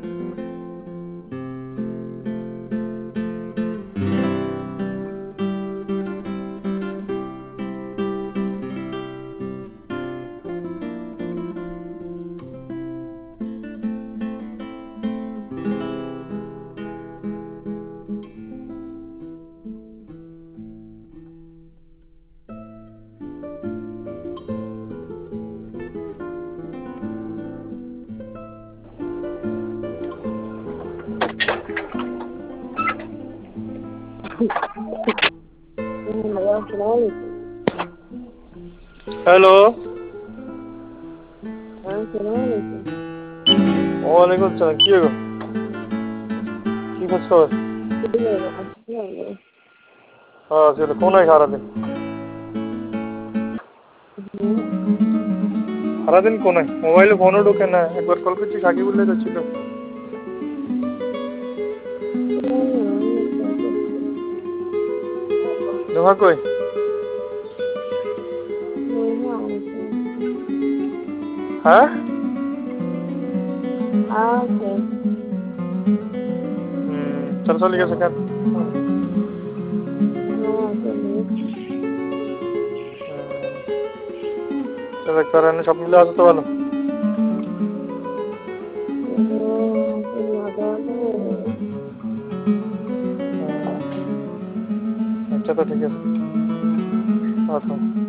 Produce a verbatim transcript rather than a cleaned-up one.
Hello. हाँ सलाम वालेकुम। ওয়ালাইকুম সালাম। কি গো, কি খোঁজ খবর? হ্যাঁ চলো, কোন হয় সারাদিন? সারাদিন কোন হয়? মোবাইলে ফোনও ঢোকে না, একবার কল করছি সাকিব বললে তো ছিল। নোহা কই? হ্যাঁ আচ্ছা। হুম, চল চলে গেছে কেন? চল একবার এনে সব মিলে আসো তো ভালো। আচ্ছা তো ঠিক আছে। আচ্ছা।